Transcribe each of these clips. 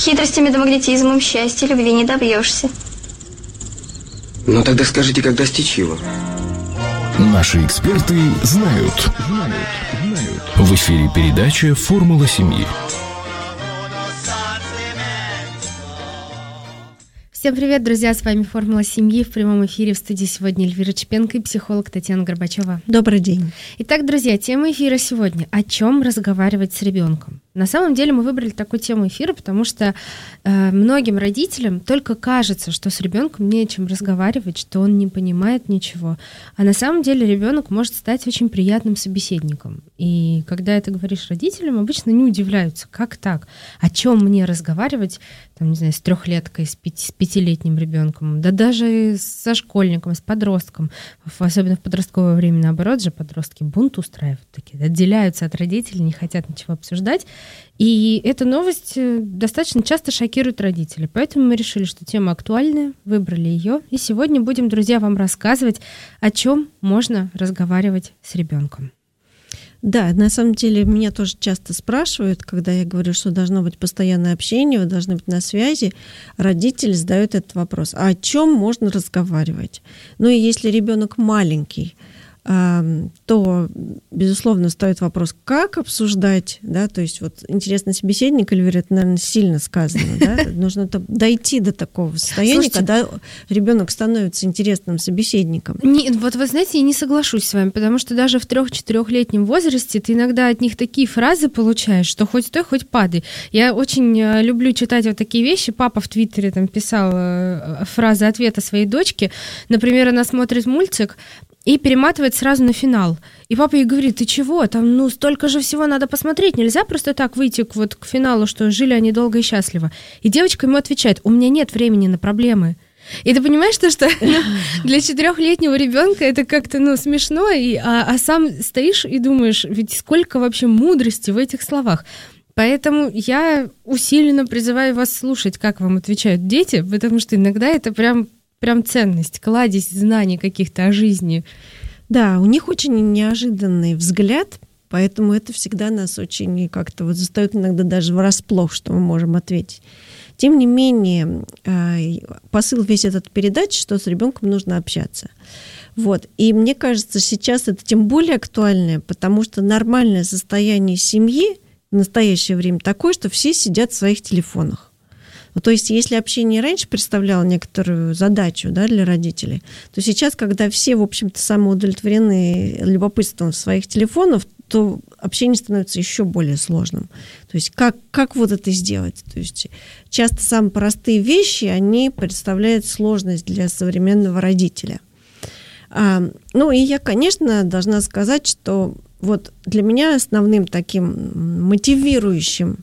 Хитростями да магнетизмом счастья, любви не добьешься. Ну тогда скажите, как достичь его? Наши эксперты знают. В эфире передача «Формула семьи». Всем привет, друзья! С вами «Формула семьи». В прямом эфире в студии сегодня Эльвира Чепенко и психолог Татьяна Горбачева. Добрый день. Итак, друзья, тема эфира сегодня: о чем разговаривать с ребенком. На самом деле мы выбрали такую тему эфира, потому что многим родителям только кажется, что с ребенком не о чем разговаривать, что он не понимает ничего. А на самом деле ребенок может стать очень приятным собеседником. И когда это говоришь родителям, обычно не удивляются, как так? О чем мне разговаривать, там, не знаю, с трехлеткой, с пятилетним ребенком, да даже со школьником, с подростком. Особенно в подростковое время, наоборот же, подростки бунт устраивают такие, отделяются от родителей, не хотят ничего обсуждать. И эта новость достаточно часто шокирует родителей. Поэтому мы решили, что тема актуальная, выбрали ее. И сегодня будем, друзья, вам рассказывать, о чем можно разговаривать с ребенком. Да, на самом деле меня тоже часто спрашивают, когда я говорю, что должно быть постоянное общение, вы должны быть на связи, родители задают этот вопрос: а о чем можно разговаривать? Ну и если ребенок маленький, то, безусловно, стоит вопрос, как обсуждать, да, то есть вот интересный собеседник, Эльвира, это, наверное, сильно сказано, да, нужно дойти до такого состояния. Слушайте, когда ребенок становится интересным собеседником. Вот вы знаете, я не соглашусь с вами, потому что даже в 3-4-летнем возрасте ты иногда от них такие фразы получаешь, что хоть стой, хоть падай. Я очень люблю читать вот такие вещи. Папа в Твиттере там писал фразы ответа своей дочке. Например, она смотрит мультик и перематывает сразу на финал. И папа ей говорит: ты чего? Там, столько же всего надо посмотреть. Нельзя просто так выйти к финалу, что жили они долго и счастливо. И девочка ему отвечает: у меня нет времени на проблемы. И ты понимаешь, что для 4-летнего ребенка это как-то смешно, а сам стоишь и думаешь, ведь сколько вообще мудрости в этих словах. Поэтому я усиленно призываю вас слушать, как вам отвечают дети, потому что иногда это прям ценность, кладезь знаний каких-то о жизни. Да, у них очень неожиданный взгляд, поэтому это всегда нас очень как-то застаёт иногда даже врасплох, что мы можем ответить. Тем не менее, посыл весь этот передачи, что с ребенком нужно общаться. Вот. И мне кажется, сейчас это тем более актуально, потому что нормальное состояние семьи в настоящее время такое, что все сидят в своих телефонах. То есть, если общение раньше представляло некоторую задачу, да, для родителей, то сейчас, когда все, в общем-то, самоудовлетворены любопытством своих телефонов, то общение становится еще более сложным. То есть, как вот это сделать? То есть, часто самые простые вещи, они представляют сложность для современного родителя. И я, конечно, должна сказать, что вот для меня основным таким мотивирующим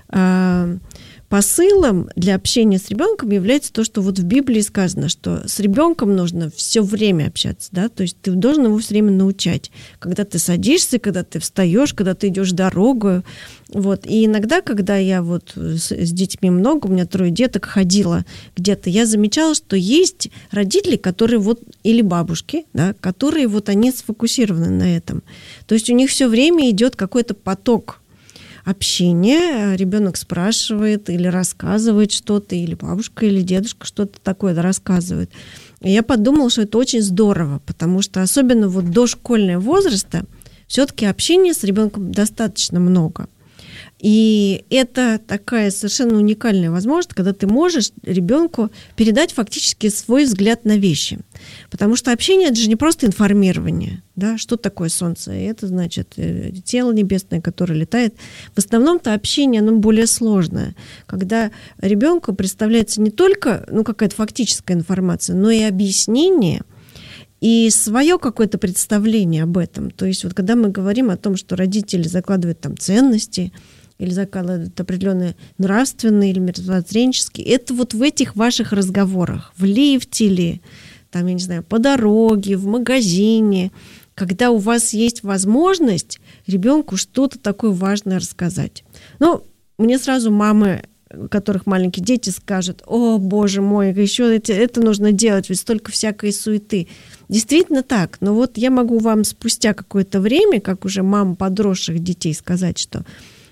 посылом для общения с ребенком является то, что вот в Библии сказано, что с ребенком нужно все время общаться, да, то есть ты должен его все время научать, когда ты садишься, когда ты встаешь, когда ты идешь дорогу, вот. И иногда, когда я с детьми много, у меня 3 деток, ходила где-то, я замечала, что есть родители, которые или бабушки, да, которые они сфокусированы на этом, то есть у них все время идет какой-то поток общение, ребенок спрашивает или рассказывает что-то, или бабушка, или дедушка что-то такое рассказывает. И я подумала, что это очень здорово, потому что особенно до школьного возраста все-таки общения с ребенком достаточно много. И это такая совершенно уникальная возможность, когда ты можешь ребенку передать фактически свой взгляд на вещи. Потому что общение – это же не просто информирование. Да? Что такое Солнце? Это значит тело небесное, которое летает. В основном-то общение, оно более сложное. Когда ребенку представляется не только какая-то фактическая информация, но и объяснение, и свое какое-то представление об этом. То есть когда мы говорим о том, что родители закладывают там ценности, или закладывают определенные нравственные или мировоззренческие, это в этих ваших разговорах, в лифте ли, там, я не знаю, по дороге, в магазине, когда у вас есть возможность ребенку что-то такое важное рассказать. Мне сразу мамы, у которых маленькие дети, скажут: о, боже мой, еще это нужно делать, ведь столько всякой суеты. Действительно так, но я могу вам спустя какое-то время, как уже мама подросших детей, сказать, что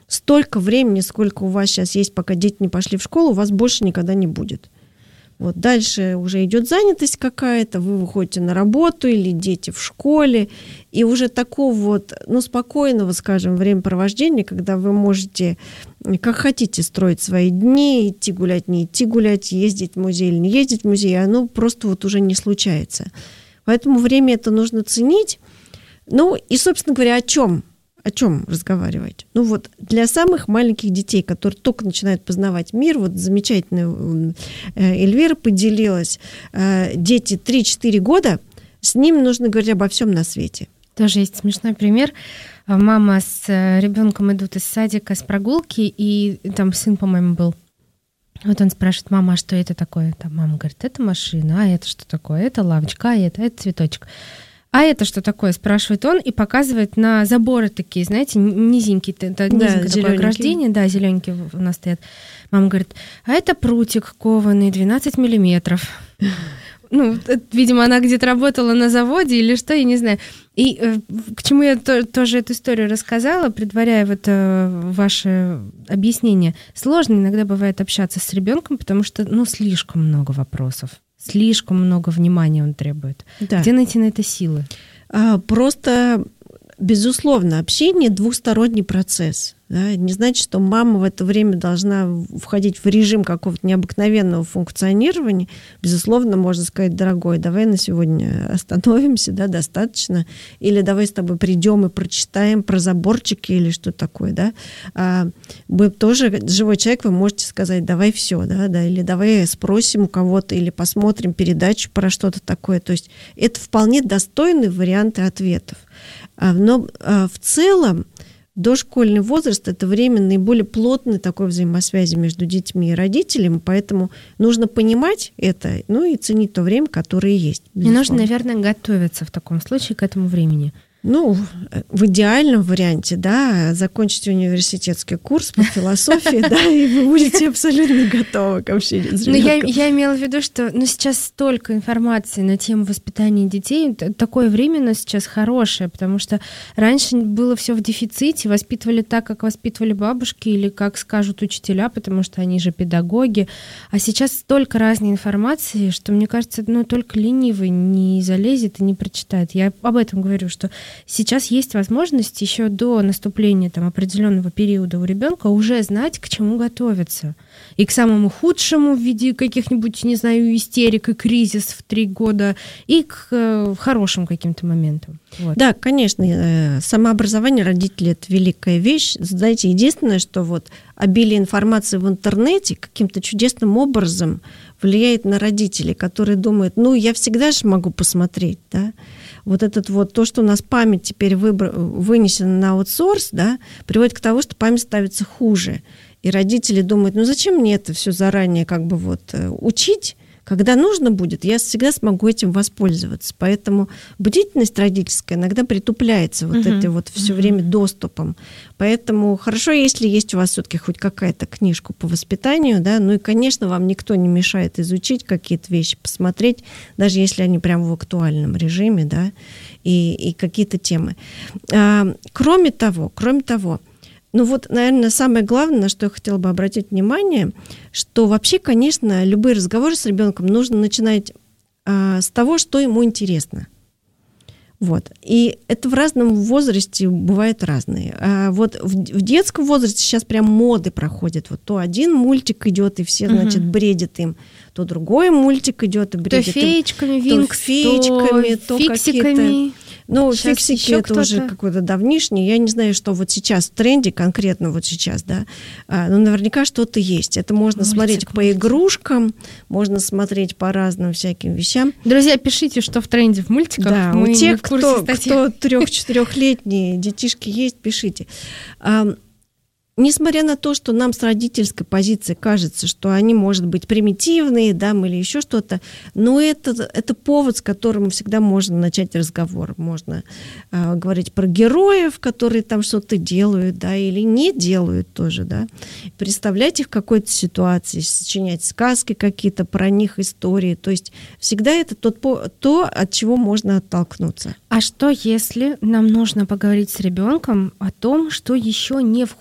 столько времени, сколько у вас сейчас есть, пока дети не пошли в школу, у вас больше никогда не будет. Вот дальше уже идет занятость какая-то, вы выходите на работу или дети в школе, и уже такого вот, спокойного, скажем, времяпровождения, когда вы можете, как хотите, строить свои дни, идти гулять, не идти гулять, ездить в музей или не ездить в музей, оно просто вот уже не случается. Поэтому время это нужно ценить. И, собственно говоря, о чем разговаривать? Для самых маленьких детей, которые только начинают познавать мир, замечательно Эльвира поделилась, дети 3-4 года, с ними нужно говорить обо всем на свете. Тоже есть смешной пример. Мама с ребенком идут из садика с прогулки, и там сын, по-моему, был. Вот он спрашивает: мама, а что это такое? Там мама говорит: это машина, а это что такое? Это лавочка, а это цветочек. А это что такое? Спрашивает он и показывает на заборы такие, знаете, низенькие, это низенькое такое ограждение, да, зелененькие у нас стоят. Мама говорит: а это прутик кованый 12 миллиметров. Видимо, она где-то работала на заводе или что, я не знаю. И к чему я тоже эту историю рассказала, предваряя ваше объяснение. Сложно иногда бывает общаться с ребенком, потому что, слишком много вопросов. Слишком много внимания он требует. Да. Где найти на это силы? Просто, безусловно, общение — двусторонний процесс. Да? Не значит, что мама в это время должна входить в режим какого-то необыкновенного функционирования. Безусловно, можно сказать: дорогой, давай на сегодня остановимся, да, достаточно. Или давай с тобой придем и прочитаем про заборчики или что такое. Да? Вы тоже живой человек, вы можете сказать: давай все, да, или давай спросим у кого-то, или посмотрим передачу про что-то такое. То есть это вполне достойные варианты ответов. Но в целом дошкольный возраст — это время наиболее плотной такой взаимосвязи между детьми и родителями, поэтому нужно понимать это, и ценить то время, которое есть. И нужно, наверное, готовиться в таком случае к этому времени. В идеальном варианте, да, закончите университетский курс по философии, да, и вы будете абсолютно готовы к общению с ребенком. Я имела в виду, что сейчас столько информации на тему воспитания детей, такое время у нас сейчас хорошее, потому что раньше было все в дефиците, воспитывали так, как воспитывали бабушки или как скажут учителя, потому что они же педагоги, а сейчас столько разной информации, что, мне кажется, только ленивый не залезет и не прочитает. Я об этом говорю, что сейчас есть возможность еще до наступления определенного периода у ребенка уже знать, к чему готовиться. И к самому худшему в виде каких-нибудь, не знаю, истерик и кризис в 3 года, и к хорошим каким-то моментам. Вот. Да, конечно, самообразование родителей — это великая вещь. Знаете, единственное, что обилие информации в интернете каким-то чудесным образом влияет на родителей, которые думают: я всегда же могу посмотреть, да. То, что у нас память теперь вынесена на аутсорс, да, приводит к тому, что память становится хуже. И родители думают: зачем мне это все заранее учить? Когда нужно будет, я всегда смогу этим воспользоваться. Поэтому бдительность родительская иногда притупляется все время доступом. Поэтому хорошо, если есть у вас все-таки хоть какая-то книжка по воспитанию, да, и, конечно, вам никто не мешает изучить какие-то вещи, посмотреть, даже если они прямо в актуальном режиме, да, и какие-то темы. Кроме того, наверное, самое главное, на что я хотела бы обратить внимание, что вообще, конечно, любые разговоры с ребенком нужно начинать с того, что ему интересно. И это в разном возрасте бывает разные. В детском возрасте сейчас прям моды проходят. То один мультик идет, и все, бредят им, то другой мультик идет и бредят. То феечками, Винкс, то фиксиками. Фиксики — это уже какой-то давнишний. Я не знаю, что сейчас в тренде, конкретно сейчас, да. Но наверняка что-то есть. Это можно смотреть по игрушкам, можно смотреть по разным всяким вещам. Друзья, пишите, что в тренде в мультиках. Да, у тех, кто 3-4-летние детишки есть, пишите. Несмотря на то, что нам с родительской позиции кажется, что они, может быть, примитивные, да, или еще что-то, но это повод, с которым всегда можно начать разговор. Можно говорить про героев, которые там что-то делают, да, или не делают тоже, да. Представлять их в какой-то ситуации, сочинять сказки какие-то про них, истории. То есть всегда это то, от чего можно оттолкнуться. А что, если нам нужно поговорить с ребенком о том, что еще не входит в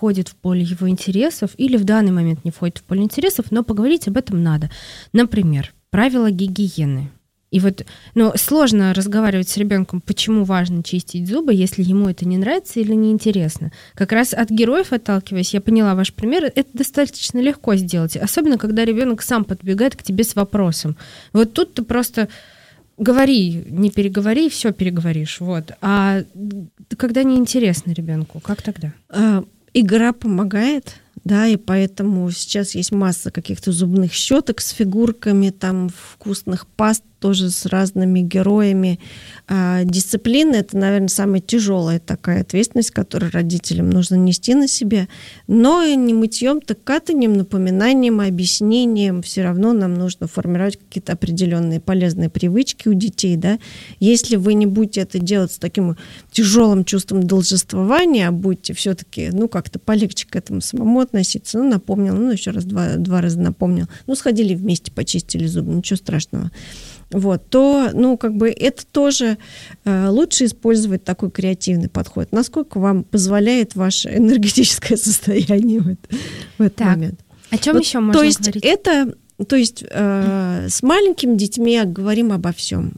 поле его интересов или в данный момент не входит в поле интересов, но поговорить об этом надо. Например, правила гигиены. И вот, сложно разговаривать с ребенком, почему важно чистить зубы, если ему это не нравится или не интересно. Как раз от героев отталкиваясь, я поняла ваш пример, это достаточно легко сделать, особенно когда ребенок сам подбегает к тебе с вопросом. Вот тут ты просто говори, не переговори, все переговоришь. Вот. А когда неинтересно ребенку, как тогда? Игра помогает, да, и поэтому сейчас есть масса каких-то зубных щеток с фигурками, там вкусных паст тоже с разными героями. Дисциплина — это, наверное, самая тяжелая такая ответственность, которую родителям нужно нести на себе. Но не мытьем, так катанием, напоминанием, объяснением все равно нам нужно формировать какие-то определенные полезные привычки у детей. Да? Если вы не будете это делать с таким тяжелым чувством должествования, а будете все-таки как-то полегче к этому самому относиться, напомнил, еще раз, два раза напомнил, сходили вместе, почистили зубы, ничего страшного. Вот, то, это тоже лучше использовать такой креативный подход. Насколько вам позволяет ваше энергетическое состояние в этот момент? О чем еще можно говорить? То есть с маленькими детьми говорим обо всем.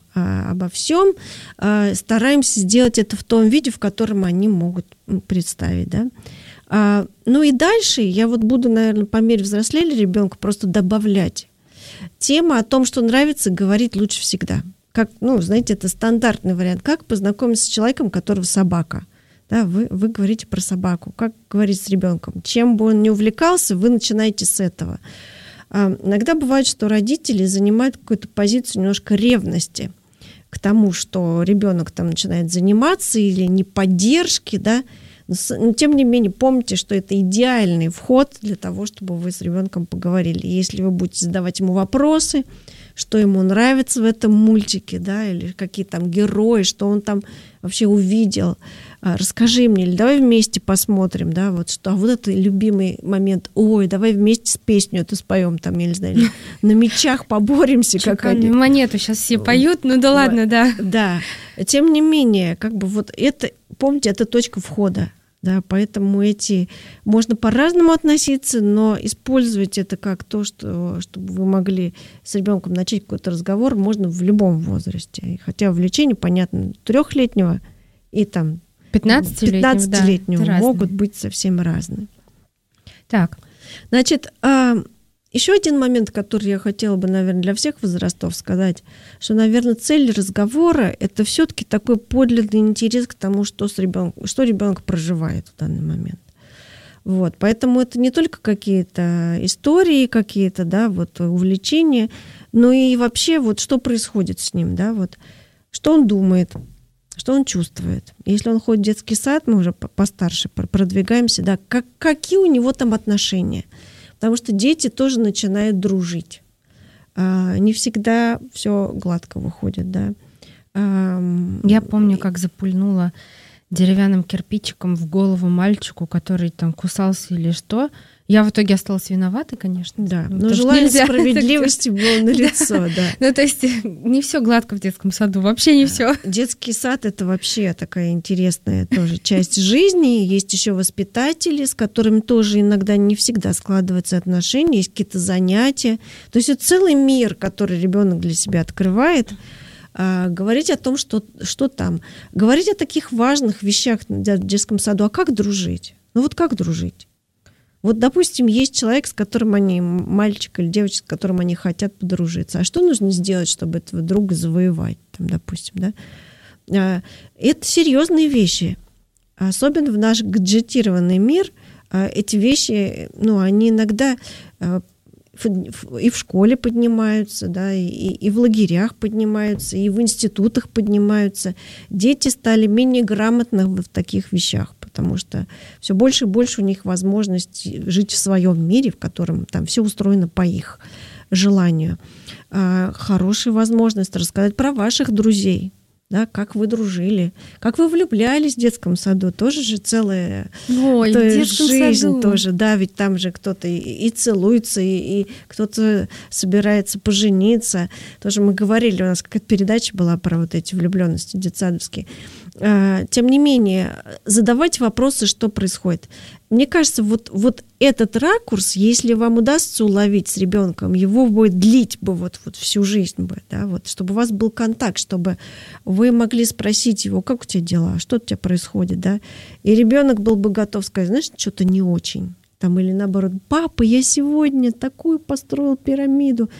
Стараемся сделать это в том виде, в котором они могут представить. Да? И дальше я буду, наверное, по мере взросления ребенка просто добавлять. Тема о том, что нравится, говорить лучше всегда. Как, знаете, это стандартный вариант. Как познакомиться с человеком, у которого собака? Да, вы говорите про собаку. Как говорить с ребенком? Чем бы он ни увлекался, вы начинаете с этого. Иногда бывает, что родители занимают какую-то позицию немножко ревности к тому, что ребенок там начинает заниматься или неподдержки, да. Но, тем не менее, помните, что это идеальный вход для того, чтобы вы с ребенком поговорили. Если вы будете задавать ему вопросы, что ему нравится в этом мультике, да, или какие там герои, что он там вообще увидел, расскажи мне, или давай вместе посмотрим, да, вот это любимый момент, давай вместе с песней эту споем, там, я не знаю, на мечах поборемся. Чеканную монету сейчас все поют, да ладно, да. Да, тем не менее, это, помните, это точка входа. Да, поэтому можно по-разному относиться, но использовать это как то, чтобы вы могли с ребенком начать какой-то разговор, можно в любом возрасте. Хотя увлечения, понятно, 3-летнего и там 15-летнего могут быть совсем разные. Так. Значит, еще один момент, который я хотела бы, наверное, для всех возрастов сказать, что, наверное, цель разговора – это все-таки такой подлинный интерес к тому, что ребенок проживает в данный момент. Вот. Поэтому это не только какие-то истории, какие-то, да, увлечения, но и вообще что происходит с ним, да, что он думает, что он чувствует. Если он ходит в детский сад, мы уже постарше продвигаемся, да, какие у него там отношения. Потому что дети тоже начинают дружить. Не всегда все гладко выходит, да. Я помню, как запульнула деревянным кирпичиком в голову мальчику, который там кусался или что. Я в итоге осталась виновата, конечно. Да, но желание справедливости было налицо, да. То есть не все гладко в детском саду, вообще не все. Детский сад — это вообще такая интересная тоже часть жизни. Есть еще воспитатели, с которыми тоже иногда не всегда складываются отношения, есть какие-то занятия. То есть это целый мир, который ребенок для себя открывает. Говорить о том, что там. Говорить о таких важных вещах в детском саду. А как дружить? Как дружить? Допустим, есть человек, с которым мальчик или девочка, с которым они хотят подружиться. А что нужно сделать, чтобы этого друга завоевать, там, допустим, да? Это серьезные вещи. Особенно в наш гаджетированный мир эти вещи, они иногда и в школе поднимаются, да, и в лагерях поднимаются, и в институтах поднимаются. Дети стали менее грамотны в таких вещах, потому что все больше и больше у них возможность жить в своем мире, в котором там все устроено по их желанию. Хорошая возможность рассказать про ваших друзей, да, как вы дружили, как вы влюблялись в детском саду, тоже же целая жизнь саду. Тоже, да, ведь там же кто-то и целуется, и кто-то собирается пожениться. Тоже мы говорили, у нас какая-то передача была про эти влюбленности детсадовские. тем не менее, задавать вопросы, что происходит. Мне кажется, вот этот ракурс, если вам удастся уловить с ребенком, его будет длить бы вот всю жизнь бы, да, вот, чтобы у вас был контакт, чтобы вы могли спросить его, как у тебя дела, что у тебя происходит, да, и ребенок был бы готов сказать, знаешь, что-то не очень, там, или наоборот, папа, я сегодня такую построил пирамиду.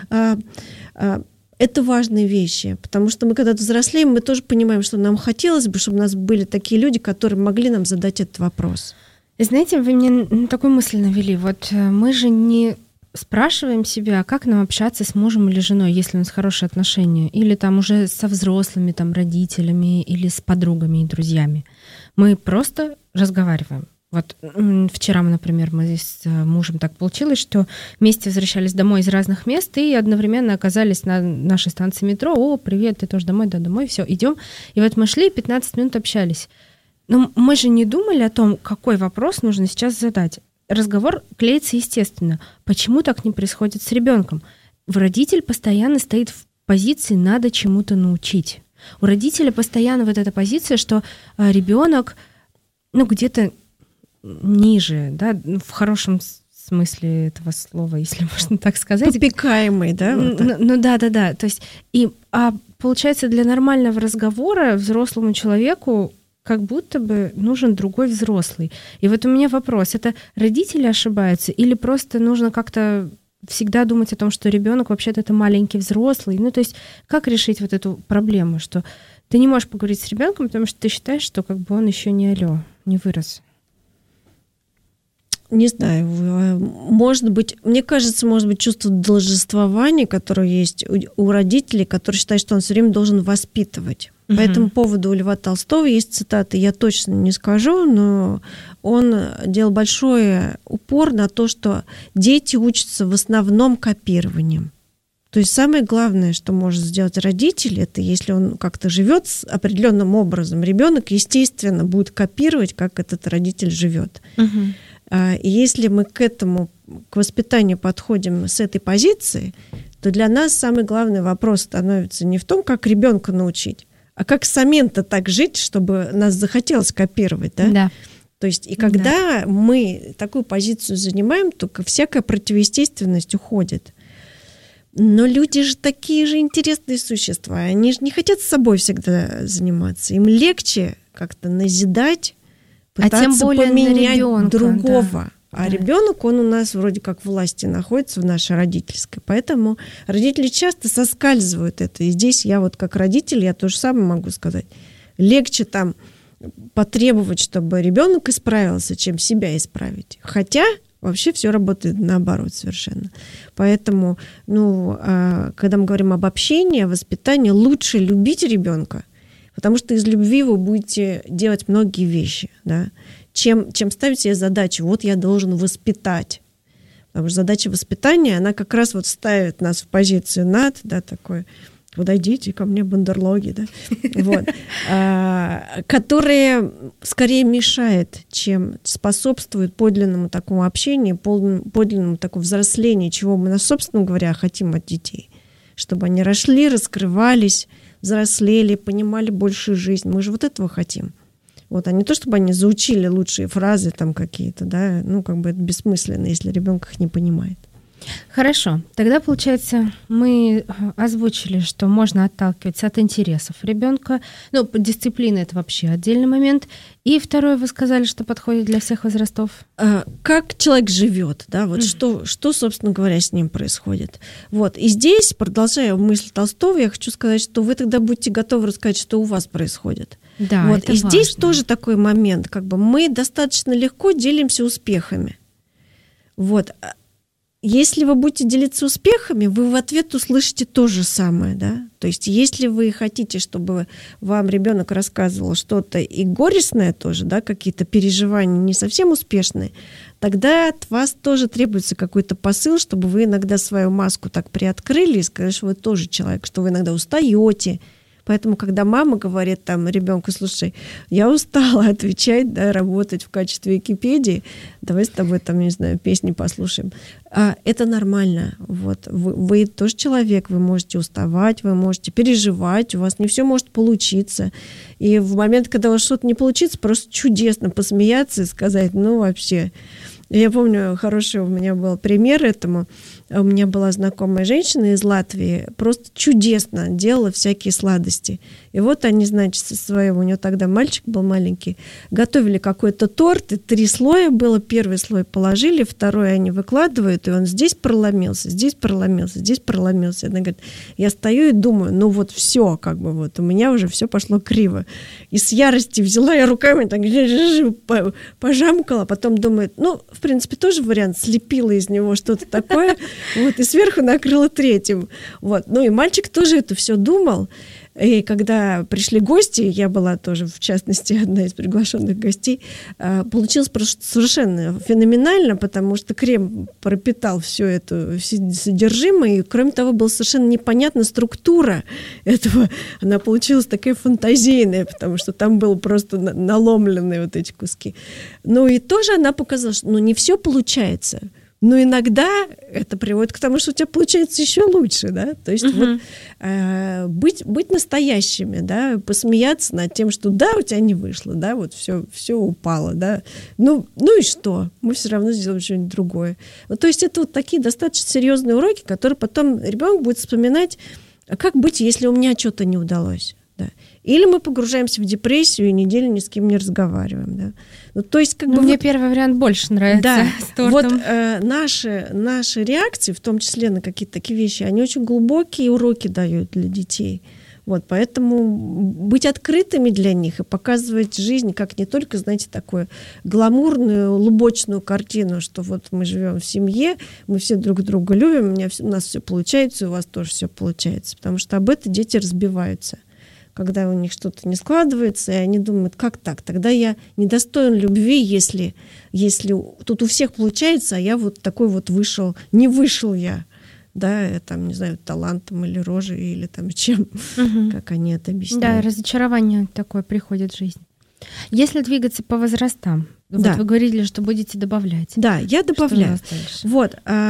Это важные вещи, потому что мы, когда взрослеем, мы тоже понимаем, что нам хотелось бы, чтобы у нас были такие люди, которые могли нам задать этот вопрос. Знаете, вы мне такую мысль навели. Вот мы же не спрашиваем себя, как нам общаться с мужем или женой, если у нас хорошие отношения, или там уже со взрослыми там, родителями, или с подругами и друзьями. Мы просто разговариваем. Вот вчера, например, мы здесь с мужем так получилось, что вместе возвращались домой из разных мест и одновременно оказались на нашей станции метро. О, привет, ты тоже домой? Да, домой, все, идем. И вот мы шли, 15 минут общались. Но мы же не думали о том, какой вопрос нужно сейчас задать. Разговор клеится естественно. Почему так не происходит с ребенком? Родитель постоянно стоит в позиции «надо чему-то научить». У родителя постоянно вот эта позиция, что ребенок, где-то ниже, да, в хорошем смысле этого слова, если можно так сказать. Попекаемый, да? Вот да. То есть, получается, для нормального разговора взрослому человеку как будто бы нужен другой взрослый. И вот у меня вопрос, это родители ошибаются или просто нужно как-то всегда думать о том, что ребенок вообще-то это маленький взрослый? То есть как решить вот эту проблему, что ты не можешь поговорить с ребенком, потому что ты считаешь, что как бы он еще не вырос? Не знаю, может быть, мне кажется, может быть, чувство должествования, которое есть у родителей, которые считают, что он все время должен воспитывать. По этому поводу у Льва Толстого есть цитаты, я точно не скажу, но он делал большой упор на то, что дети учатся в основном копированием. То есть самое главное, что может сделать родитель, это если он как-то живет определенным образом, ребенок, естественно, будет копировать, как этот родитель живет. И если мы к воспитанию подходим с этой позиции, то для нас самый главный вопрос становится не в том, как ребенка научить, а как самим-то так жить, чтобы нас захотелось копировать, да? Да. То есть, и когда мы такую позицию занимаем, то всякая противоестественность уходит. Но люди же такие же интересные существа, они же не хотят с собой всегда заниматься, им легче как-то назидать, пытаться тем более поменять ребенка, другого. Да. А ребенок, он у нас вроде как в власти находится, в нашей родительской. Поэтому родители часто соскальзывают это. И здесь я вот как родитель, я то же самое могу сказать. Легче там потребовать, чтобы ребенок исправился, чем себя исправить. Хотя вообще все работает наоборот совершенно. Поэтому, когда мы говорим об общении, о воспитании, лучше любить ребенка, потому что из любви вы будете делать многие вещи, да, чем ставить себе задачу, вот я должен воспитать. Потому что задача воспитания, она как раз вот ставит нас в позицию над, да, такой, подойдите ко мне, бандерлоги, да, вот, которая скорее мешает, чем способствует подлинному такому общению, подлинному такому взрослению, чего мы, собственно говоря, хотим от детей. Чтобы они росли, раскрывались, взрослели, понимали большую жизнь. Мы же вот этого хотим. Вот, а не то, чтобы они заучили лучшие фразы там какие-то, да, это бессмысленно, если ребенок их не понимает. Хорошо. Тогда, получается, мы озвучили, что можно отталкиваться от интересов ребенка. Дисциплина — это вообще отдельный момент. И второе, вы сказали, что подходит для всех возрастов. Как человек живет, да, вот что, собственно говоря, с ним происходит. Вот, и здесь, продолжая мысль Толстого, я хочу сказать, что вы тогда будете готовы рассказать, что у вас происходит. Да, вот, это и важно. здесь тоже такой момент, мы достаточно легко делимся успехами. Вот. Если вы будете делиться успехами, вы в ответ услышите то же самое, да. То есть, если вы хотите, чтобы вам ребенок рассказывал что-то и горестное тоже, да, какие-то переживания не совсем успешные, тогда от вас тоже требуется какой-то посыл, чтобы вы иногда свою маску так приоткрыли и сказали, что вы тоже человек, что вы иногда устаете, Поэтому, когда мама говорит там ребенку: слушай, я устала отвечать, да, работать в качестве Википедии, давай с тобой там, не знаю, песни послушаем. Это нормально. Вот. Вы тоже человек, вы можете уставать, вы можете переживать, у вас не все может получиться. И в момент, когда у вас что-то не получится, просто чудесно посмеяться и сказать: ну, вообще. Я помню, хороший у меня был пример этому. У меня была знакомая женщина из Латвии, просто чудесно делала всякие сладости. И вот они, значит, со своего, у нее тогда мальчик был маленький, готовили какой-то торт, и 3 слоя было. Первый слой положили, второй они выкладывают, и он здесь проломился, здесь проломился, здесь проломился. Она говорит: я стою и думаю, ну вот все, как бы вот, у меня уже все пошло криво. И с ярости взяла я руками, так пожамкала, потом думает, ну, в принципе, тоже вариант, слепила из него что-то такое, вот, и сверху накрыла 3-м. Вот. Ну и мальчик тоже это все думал. И когда пришли гости, я была тоже, в частности, одна из приглашенных гостей, получилось просто совершенно феноменально, потому что крем пропитал все это содержимое, и, кроме того, была совершенно непонятна структура этого. Она получилась такая фантазийная, потому что там было просто наломленные вот эти куски. Ну и тоже она показала, что не все получается. Но иногда это приводит к тому, что у тебя получается еще лучше, да, то есть вот, быть настоящими, да, посмеяться над тем, что да, у тебя не вышло, да, вот все упало, да, ну и что, мы все равно сделаем что-нибудь другое. Вот, то есть это вот такие достаточно серьезные уроки, которые потом ребенок будет вспоминать, как быть, если у меня что-то не удалось, да. Или мы погружаемся в депрессию и неделю ни с кем не разговариваем, да. Ну, то есть, как бы мне вот, первый вариант больше нравится. Да, с тортом. вот наши реакции, в том числе на какие-то такие вещи, они очень глубокие уроки дают для детей. Вот, поэтому быть открытыми для них и показывать жизнь как не только, знаете, такую гламурную, лубочную картину, что вот мы живем в семье, мы все друг друга любим, у нас все получается, у вас тоже все получается, потому что об этом дети разбиваются. Когда у них что-то не складывается, и они думают, как так? Тогда я недостоин любви, если тут у всех получается, а я вот такой вот не вышел я, да, там, не знаю, талантом или рожей, или там чем, как они это объясняют. Да, разочарование такое приходит в жизнь. Если двигаться по возрастам, да. Вот вы говорили, что будете добавлять. Да, я добавляю. Вот,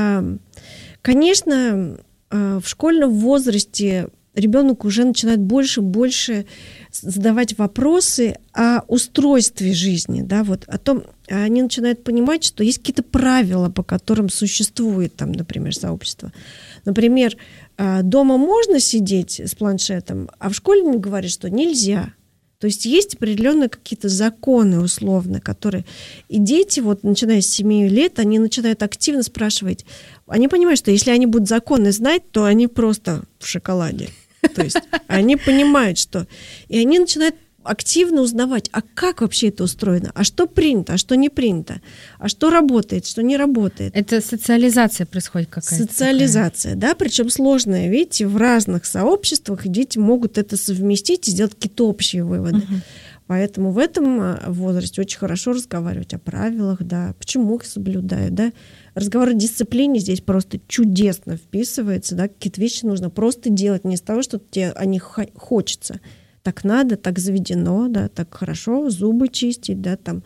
конечно, в школьном возрасте ребенок уже начинает больше и больше задавать вопросы о устройстве жизни, да, вот о том, они начинают понимать, что есть какие-то правила, по которым существует там, например, сообщество. Например, дома можно сидеть с планшетом, а в школе мне говорят, что нельзя. То есть есть определенные какие-то законы условно, которые... И дети, вот, начиная с 7 лет, они начинают активно спрашивать. Они понимают, что если они будут законы знать, то они просто в шоколаде. То есть они понимают, что... И они начинают активно узнавать, а как вообще это устроено, а что принято, а что не принято, а что работает, что не работает. Это социализация происходит какая-то. Социализация, такая. Да, причем сложная. Видите, в разных сообществах дети могут это совместить и сделать какие-то общие выводы. Поэтому в этом возрасте очень хорошо разговаривать о правилах, да, почему их соблюдают, да. Разговор о дисциплине здесь просто чудесно вписывается, да, какие-то вещи нужно просто делать, не из того, что тебе о них хочется. Так надо, так заведено, да, так хорошо, зубы чистить, да, там,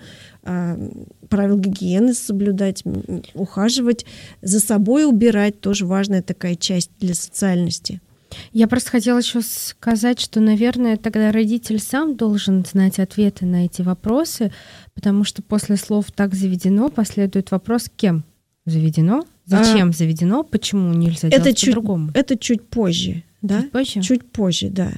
правила гигиены соблюдать, ухаживать, за собой убирать, тоже важная такая часть для социальности. Я просто хотела еще сказать, что, наверное, тогда родитель сам должен знать ответы на эти вопросы, потому что после слов «так заведено» последует вопрос «кем заведено?», «зачем заведено?», «почему нельзя делать по-другому?». Это чуть позже, да? Чуть позже? Чуть позже, да.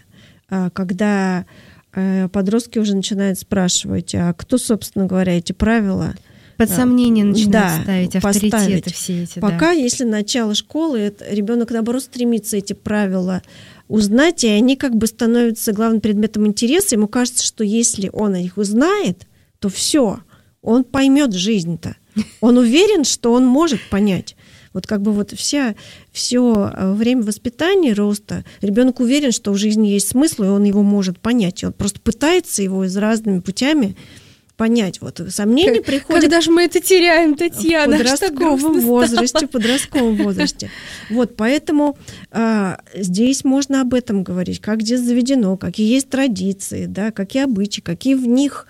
Когда подростки уже начинают спрашивать, а кто, собственно говоря, эти правила... Под сомнение начинают ставить авторитеты поставить. Все эти. Пока, если начало школы, ребенок, наоборот, стремится эти правила узнать, и они как бы становятся главным предметом интереса. Ему кажется, что если он их узнает, то все, он поймет жизнь-то. Он уверен, что он может понять. Вот как бы вот все время воспитания, роста, ребенок уверен, что в жизни есть смысл, и он его может понять. И он просто пытается его разными путями понять. Вот сомнения приходят... Когда же мы это теряем, Татьяна? В подростковом возрасте. Вот, поэтому здесь можно об этом говорить, как где заведено, какие есть традиции, да, какие обычаи, какие в них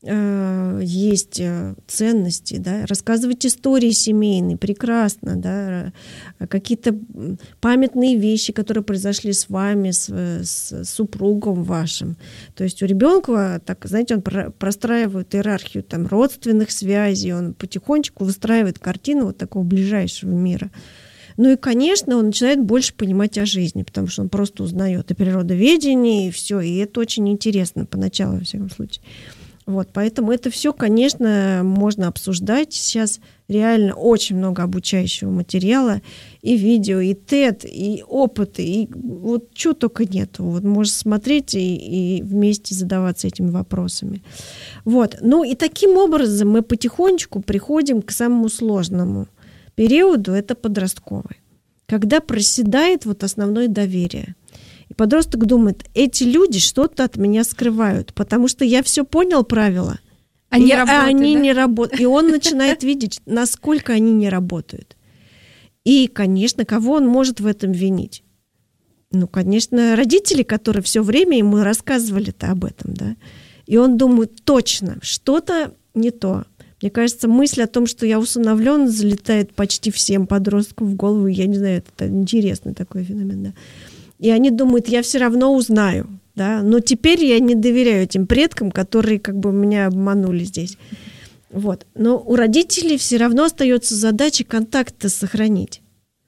есть ценности, да, рассказывать истории семейные, прекрасно, да, какие-то памятные вещи, которые произошли с вами, с супругом вашим. То есть у ребенка, так, знаете, он простраивает иерархию там, родственных связей, он потихонечку выстраивает картину вот такого ближайшего мира. Ну и, конечно, он начинает больше понимать о жизни, потому что он просто узнает о природоведении, и все, и это очень интересно поначалу, во всяком случае. Вот, поэтому это все, конечно, можно обсуждать. Сейчас реально очень много обучающего материала, и видео, и TED, и опыты, и вот чего только нету. Вот можно смотреть и вместе задаваться этими вопросами. Вот. Ну и таким образом мы потихонечку приходим к самому сложному периоду, это подростковый, когда проседает вот основное доверие. И подросток думает, эти люди что-то от меня скрывают, потому что я все понял правила, они не работают. И он начинает видеть, насколько они не работают. И, конечно, кого он может в этом винить? Ну, конечно, родители, которые все время ему рассказывали-то об этом, да. И он думает, точно, что-то не то. Мне кажется, мысль о том, что я усыновлен, залетает почти всем подросткам в голову. Я не знаю, это интересный такой феномен, да. И они думают, я все равно узнаю, да, но теперь я не доверяю этим предкам, которые как бы меня обманули здесь. Вот. Но у родителей все равно остается задача контакт сохранить.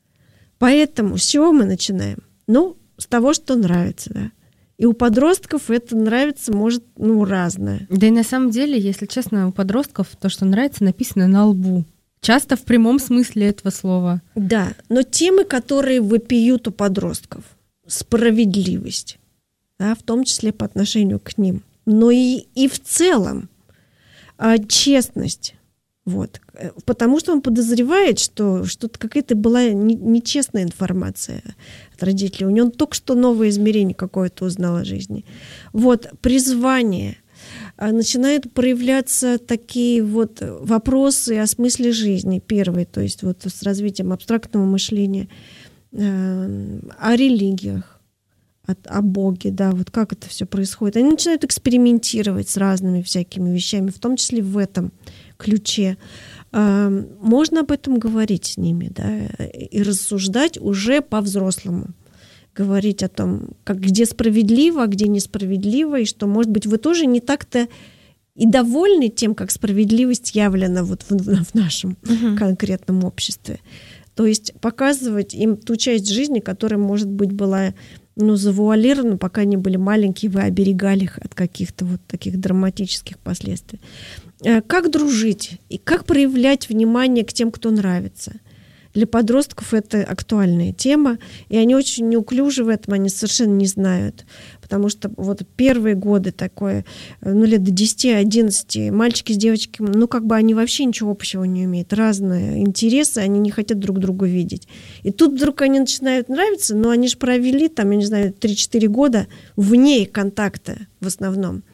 Поэтому с чего мы начинаем? Ну, с того, что нравится, да. И у подростков это нравится, может, разное. Да и на самом деле, если честно, у подростков то, что нравится, написано на лбу. Часто в прямом смысле этого слова. Да, но темы, которые вопиют у подростков, справедливость, да, в том числе по отношению к ним, но и в целом честность. Вот. Потому что он подозревает, что что-то какая-то была нечестная информация от родителей. У него только что новое измерение какое-то узнал о жизни. Вот. Призвание. Начинают проявляться такие вот вопросы о смысле жизни. Первый, то есть вот с развитием абстрактного мышления, о религиях, о Боге, да, вот как это все происходит. Они начинают экспериментировать с разными всякими вещами, в том числе в этом ключе. Можно об этом говорить с ними, да, и рассуждать уже по-взрослому. Говорить о том, где справедливо, а где несправедливо, и что, может быть, вы тоже не так-то и довольны тем, как справедливость явлена вот в нашем конкретном обществе. То есть показывать им ту часть жизни, которая, может быть, была завуалирована, пока они были маленькие, вы оберегали их от каких-то вот таких драматических последствий. Как дружить и как проявлять внимание к тем, кто нравится. Для подростков это актуальная тема, и они очень неуклюжи в этом, они совершенно не знают. Потому что вот первые годы такое, лет до 10-11, мальчики с девочками, они вообще ничего общего не умеют. Разные интересы, они не хотят друг друга видеть. И тут вдруг они начинают нравиться, но они же провели, 3-4 года вне контакта в основном.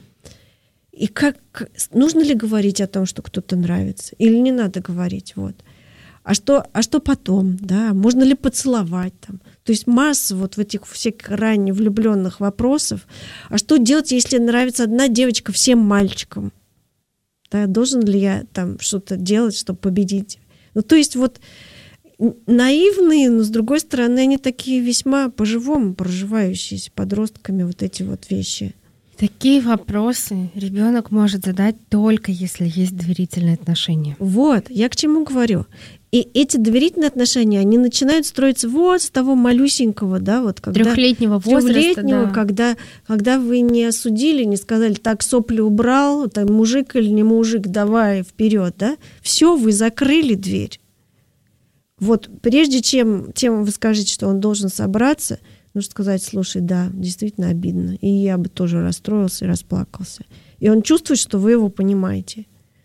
И нужно ли говорить о том, что кто-то нравится? Или не надо говорить? Вот. А что потом? Да? Можно ли поцеловать там? То есть масса вот в этих всех ранне влюбленных вопросов. А что делать, если нравится одна девочка всем мальчикам? Да, должен ли я там что-то делать, чтобы победить? То есть вот наивные, но с другой стороны они такие весьма по-живому проживающие с подростками вот эти вот вещи. Такие вопросы ребенок может задать только если есть доверительные отношения. Вот, я к чему говорю. И эти доверительные отношения, они начинают строиться вот с того малюсенького, да, вот когда... Трехлетнего возраста, да. Когда вы не осудили, не сказали, так, сопли убрал, там, мужик или не мужик, давай вперед, да, все, вы закрыли дверь. Вот прежде чем вы скажете, что он должен собраться, нужно сказать, слушай, да, действительно обидно, и я бы тоже расстроился и расплакался. И он чувствует, что вы его понимаете.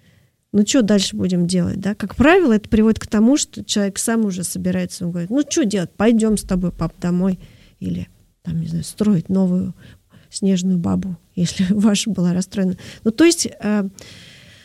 Что дальше будем делать, да? Как правило, это приводит к тому, что человек сам уже собирается, он говорит, что делать, пойдем с тобой, пап, домой, или, строить новую снежную бабу, если ваша была расстроена. То есть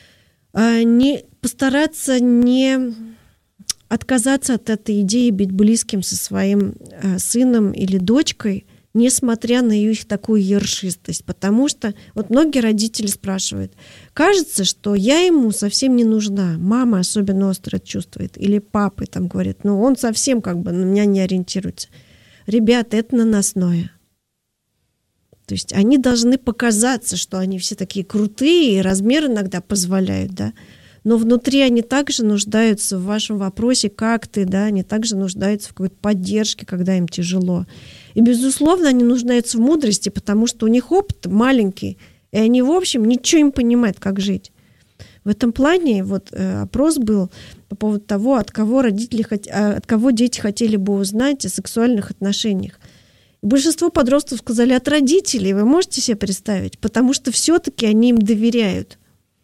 не постараться не отказаться от этой идеи быть близким со своим сыном или дочкой, несмотря на их такую ершистость. Потому что вот многие родители спрашивают, кажется, что я ему совсем не нужна. Мама особенно остро это чувствует. Или папы там говорят, ну он совсем как бы на меня не ориентируется. Ребята, это наносное. То есть они должны показаться, что они все такие крутые, и размер иногда позволяют, да. Но внутри они также нуждаются в вашем вопросе, как ты, да, они также нуждаются в какой-то поддержке, когда им тяжело. И, безусловно, они нуждаются в мудрости, потому что у них опыт маленький, и они, в общем, ничего не понимают, как жить. В этом плане вот опрос был по поводу того, от кого дети хотели бы узнать о сексуальных отношениях. И большинство подростков сказали от родителей, вы можете себе представить, потому что все-таки они им доверяют.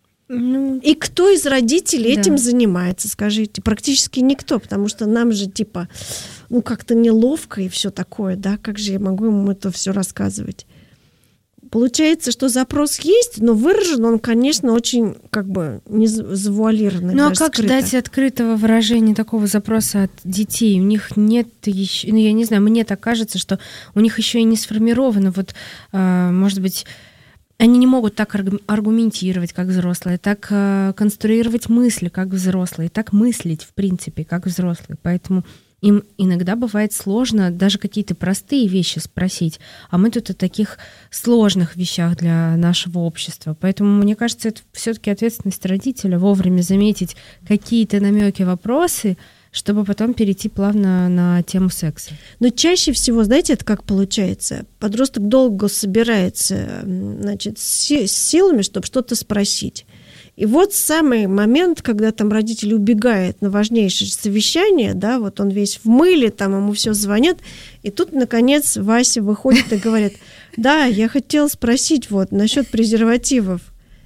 И кто из родителей этим занимается, скажите? Практически никто, потому что нам же типа, ну как-то неловко и все такое, да, как же я могу ему это все рассказывать? Получается, что запрос есть, но выражен он, конечно, очень как бы не завуалированный. Ну а как ждать открытого выражения такого запроса от детей? У них нет еще, ну я не знаю, мне так кажется, что у них еще и не сформировано, вот, может быть, они не могут так аргументировать, как взрослые, так конструировать мысли, как взрослые, так мыслить, в принципе, как взрослые. Поэтому им иногда бывает сложно даже какие-то простые вещи спросить, а мы тут о таких сложных вещах для нашего общества. Поэтому, мне кажется, это все-таки ответственность родителя вовремя заметить какие-то намеки, вопросы, чтобы потом перейти плавно на тему секса. Но чаще всего, знаете, это как получается? Подросток долго собирается, значит, с силами, чтобы что-то спросить. И вот самый момент, когда там родитель убегает на важнейшее совещание, да, вот он весь в мыле, там ему все звонят, и тут, наконец, Вася выходит и говорит, да, я хотела спросить вот насчет презервативов.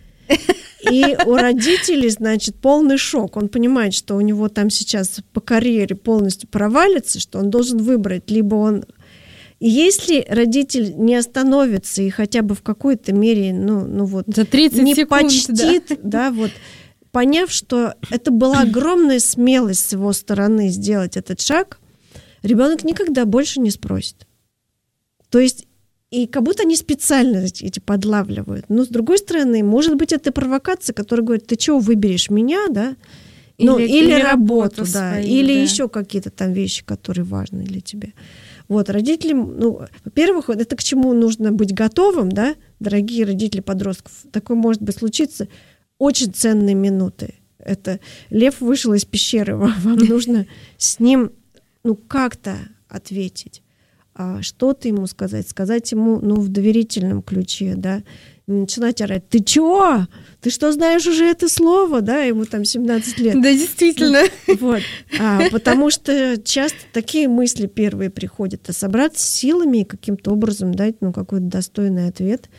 И у родителей, значит, полный шок. Он понимает, что у него там сейчас по карьере полностью провалится, что он должен выбрать, либо он... И если родитель не остановится и хотя бы в какой-то мере, ну вот, за 30 не секунд, почтит, да, вот, поняв, что это была огромная смелость с его стороны сделать этот шаг, ребенок никогда больше не спросит. То есть и как будто они специально эти подлавливают. Но, с другой стороны, может быть, это провокация, которая говорит, ты чего выберешь меня, да? Или работу, да, свою, или еще какие-то там вещи, которые важны для тебя. Вот, родителям, ну, во-первых, это к чему нужно быть готовым, да, дорогие родители подростков. Такое может быть случиться очень ценные минуты. Это лев вышел из пещеры, вам нужно с ним, ну, как-то ответить. Что-то ему сказать ему, ну, в доверительном ключе, да, не начинать орать, ты чё? Ты что, знаешь уже это слово, да, ему там 17 лет. Да, действительно. Вот. Потому что часто такие мысли первые приходят, а собраться с силами и каким-то образом дать, ну, какой-то достойный ответ.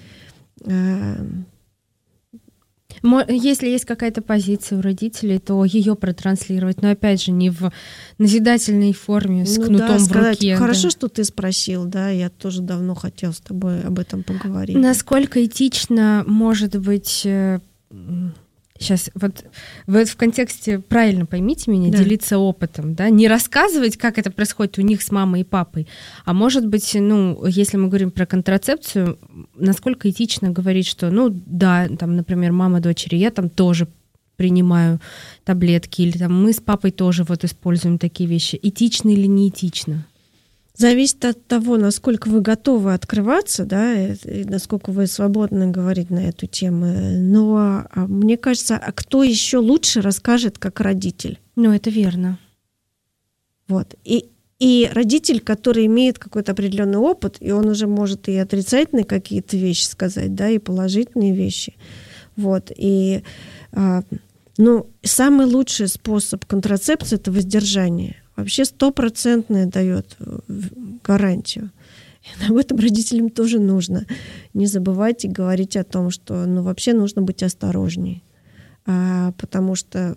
Если есть какая-то позиция у родителей, то ее протранслировать, но опять же не в назидательной форме с кнутом в руке. Хорошо, что ты спросил, да, я тоже давно хотела с тобой об этом поговорить. Насколько этично может быть... Сейчас, вот вы в контексте, правильно поймите меня, делиться опытом, да, не рассказывать, как это происходит у них с мамой и папой, а может быть, ну, если мы говорим про контрацепцию, насколько этично говорить, что, ну, да, там, например, мама дочери, я там тоже принимаю таблетки, или там мы с папой тоже вот используем такие вещи. Этично или не этично? Зависит от того, насколько вы готовы открываться, да, и насколько вы свободны говорить на эту тему. Но мне кажется, а кто еще лучше расскажет, как родитель? Ну, это верно. Вот. И родитель, который имеет какой-то определенный опыт, и он уже может и отрицательные какие-то вещи сказать, да, и положительные вещи. Вот. И ну, самый лучший способ контрацепции – это воздержание. Вообще 100% дает гарантию. И об этом родителям тоже нужно не забывать и говорить о том, что, ну, вообще нужно быть осторожней. Потому что,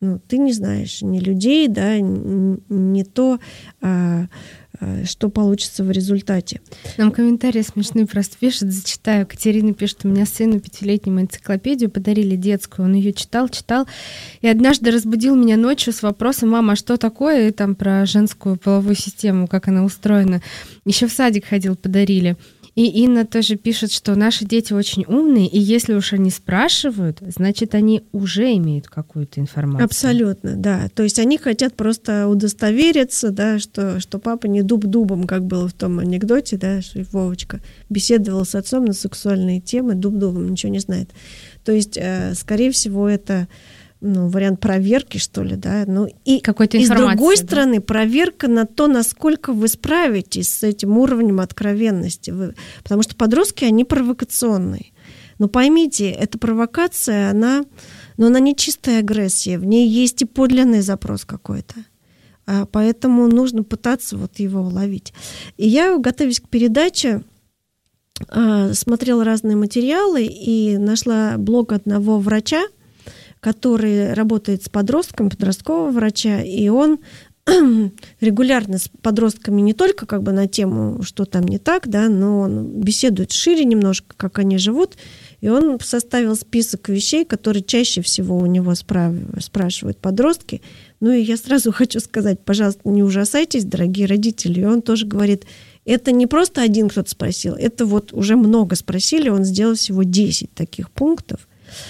ты не знаешь ни людей, да, не то, что получится в результате. Нам комментарии смешные просто пишут, зачитаю. Катерина пишет: у меня сыну 5-летнему энциклопедию подарили детскую, он ее читал, и однажды разбудил меня ночью с вопросом: мама, а что такое? И там про женскую половую систему, как она устроена. Еще в садик ходил, подарили. И Инна тоже пишет, что наши дети очень умные, и если уж они спрашивают, значит, они уже имеют какую-то информацию. Абсолютно, да. То есть они хотят просто удостовериться, да, что папа не дуб дубом, как было в том анекдоте, да, что Вовочка беседовал с отцом на сексуальные темы, дуб дубом, ничего не знает. То есть, скорее всего, это вариант проверки, что ли, да. И какой-то с другой да? стороны, проверка на то, насколько вы справитесь с этим уровнем откровенности. Потому что подростки, они провокационные. Но поймите, эта провокация, она не чистая агрессия, в ней есть и подлинный запрос какой-то. Поэтому нужно пытаться его уловить. И я, готовясь к передаче, смотрела разные материалы и нашла блог одного врача, который работает с подростком, подросткового врача, и он регулярно с подростками не только на тему, что там не так, да, но он беседует шире немножко, как они живут, и он составил список вещей, которые чаще всего у него спрашивают подростки. И я сразу хочу сказать, пожалуйста, не ужасайтесь, дорогие родители. И он тоже говорит, это не просто один кто-то спросил, это уже много спросили, он сделал всего 10 таких пунктов.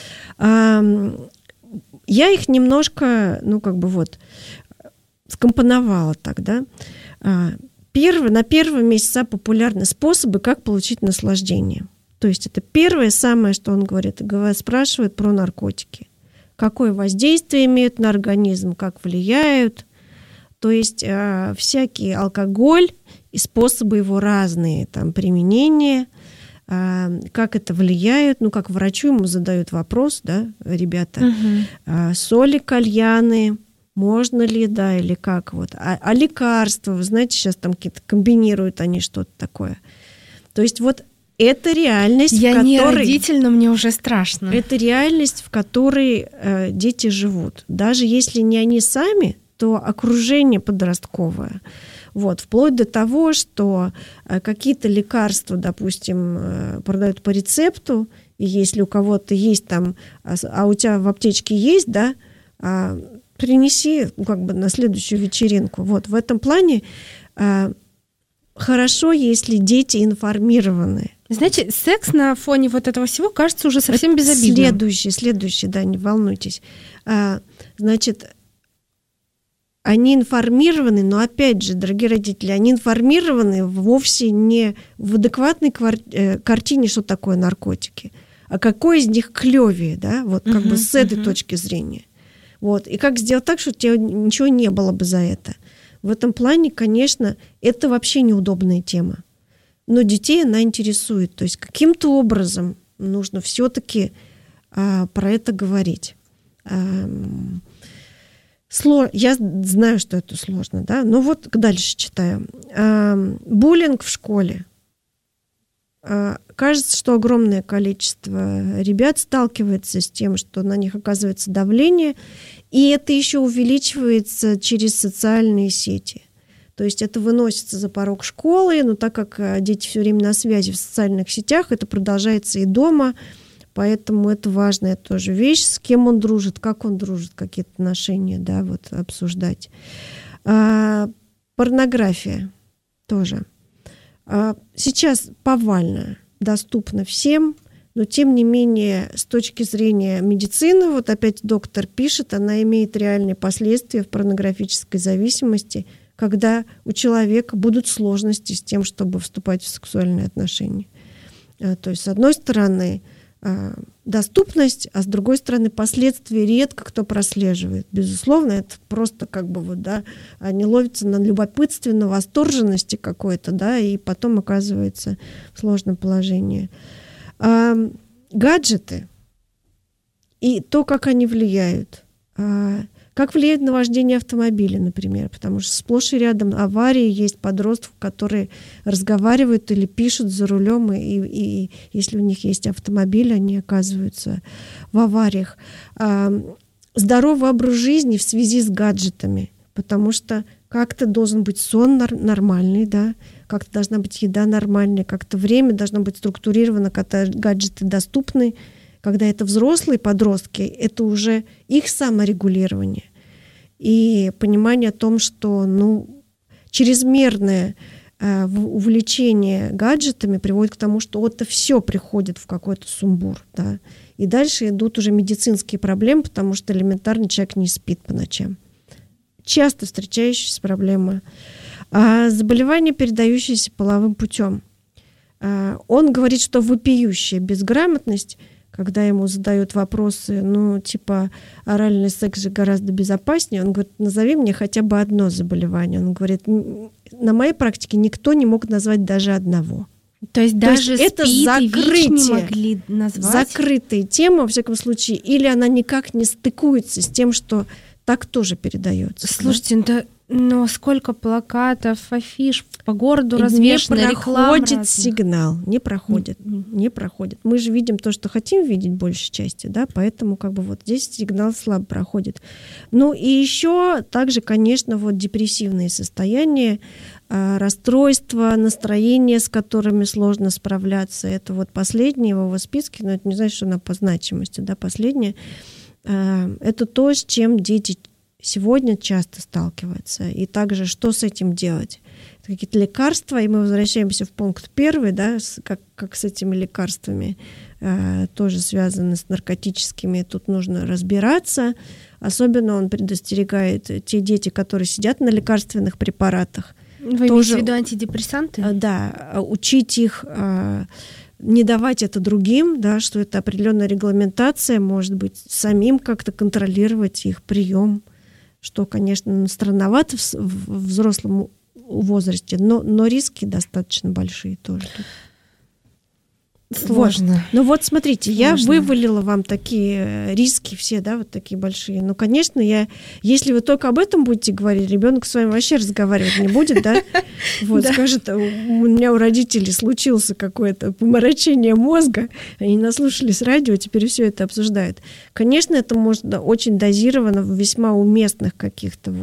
Я их немножко, скомпоновала так, да. На первом месте популярны способы, как получить наслаждение. То есть это первое самое, что он говорит, спрашивает про наркотики. Какое воздействие имеют на организм, как влияют. То есть всякий алкоголь и способы его разные, там, применения, как это влияет, как врачу ему задают вопрос, да, ребята, соли, кальяны, можно ли, да, или как, а лекарства, вы знаете, сейчас там какие-то комбинируют они что-то такое. То есть это реальность, я в которой... не родитель, но мне уже страшно. Это реальность, в которой дети живут. Даже если не они сами, то окружение подростковое. Вплоть до того, что какие-то лекарства, допустим, продают по рецепту, и если у кого-то есть там, а у тебя в аптечке есть, да, принеси на следующую вечеринку. В этом плане хорошо, если дети информированы. Знаете, секс на фоне этого всего кажется уже совсем безобидным. Следующий, да, не волнуйтесь. Значит, они информированы, но опять же, дорогие родители, они информированы вовсе не в адекватной картине, что такое наркотики, а какой из них клёвее, да, с этой точки зрения. И как сделать так, чтобы у тебя ничего не было бы за это. В этом плане, конечно, это вообще неудобная тема. Но детей она интересует. То есть каким-то образом нужно все-таки про это говорить. Я знаю, что это сложно, да, но дальше читаю. Буллинг в школе. Кажется, что огромное количество ребят сталкивается с тем, что на них оказывается давление, и это еще увеличивается через социальные сети. То есть это выносится за порог школы, но так как дети все время на связи в социальных сетях, это продолжается и дома. Поэтому это важная тоже вещь, с кем он дружит, как он дружит, какие-то отношения, да, обсуждать. Порнография тоже. Сейчас повально доступна всем, но тем не менее с точки зрения медицины, опять доктор пишет, она имеет реальные последствия в порнографической зависимости, когда у человека будут сложности с тем, чтобы вступать в сексуальные отношения. То есть, с одной стороны, доступность, а с другой стороны, последствия редко кто прослеживает. Безусловно, это просто они ловятся на любопытстве, на восторженности какой-то, да, и потом оказывается в сложном положении. Гаджеты и то, как они влияют. Как влияет на вождение автомобиля, например, потому что сплошь и рядом аварии, есть подростков, которые разговаривают или пишут за рулем, и если у них есть автомобиль, они оказываются в авариях. здоровый образ жизни в связи с гаджетами, потому что как-то должен быть сон нормальный, да, как-то должна быть еда нормальная, как-то время должно быть структурировано, когда гаджеты доступны, когда это взрослые подростки, это уже их саморегулирование. И понимание о том, что чрезмерное увлечение гаджетами приводит к тому, что это все приходит в какой-то сумбур. Да? И дальше идут уже медицинские проблемы, потому что элементарно человек не спит по ночам. Часто встречающаяся проблема. Заболевание, передающееся половым путем. Он говорит, что вопиющая безграмотность, когда ему задают вопросы, оральный секс же гораздо безопаснее, он говорит, назови мне хотя бы одно заболевание. Он говорит, на моей практике никто не мог назвать даже одного. То есть даже это СПИД закрытие, и ВИЧ не могли назвать? Закрытая тема, во всяком случае, или она никак не стыкуется с тем, что так тоже передается. Слушайте, но сколько плакатов, афиш по городу развешано, реклама. Не проходит сигнал, не проходит. Мы же видим то, что хотим видеть большей частью, да, поэтому здесь сигнал слабо проходит. И еще также, конечно, депрессивные состояния, расстройства, настроения, с которыми сложно справляться. Это последнее в его списке, но это не значит, что она по значимости, да, последнее. Это то, с чем дети сегодня часто сталкиваются. И также, что с этим делать? Это какие-то лекарства, и мы возвращаемся в пункт 1, да, как с этими лекарствами, тоже связаны с наркотическими. Тут нужно разбираться. Особенно он предостерегает те дети, которые сидят на лекарственных препаратах. Вы имеете в виду антидепрессанты? Да, учить их не давать это другим, да, что это определенная регламентация, может быть, самим как-то контролировать их прием, что, конечно, странновато в взрослом возрасте, но риски достаточно большие тоже. Сложно. Смотрите, я вывалила вам такие риски все, да, такие большие. Конечно, если вы только об этом будете говорить, ребенок с вами вообще разговаривать не будет, да? Скажет, у меня у родителей случилось какое-то помрачение мозга, они наслушались радио, теперь все это обсуждают. Конечно, это можно очень дозированно в весьма уместных каких-то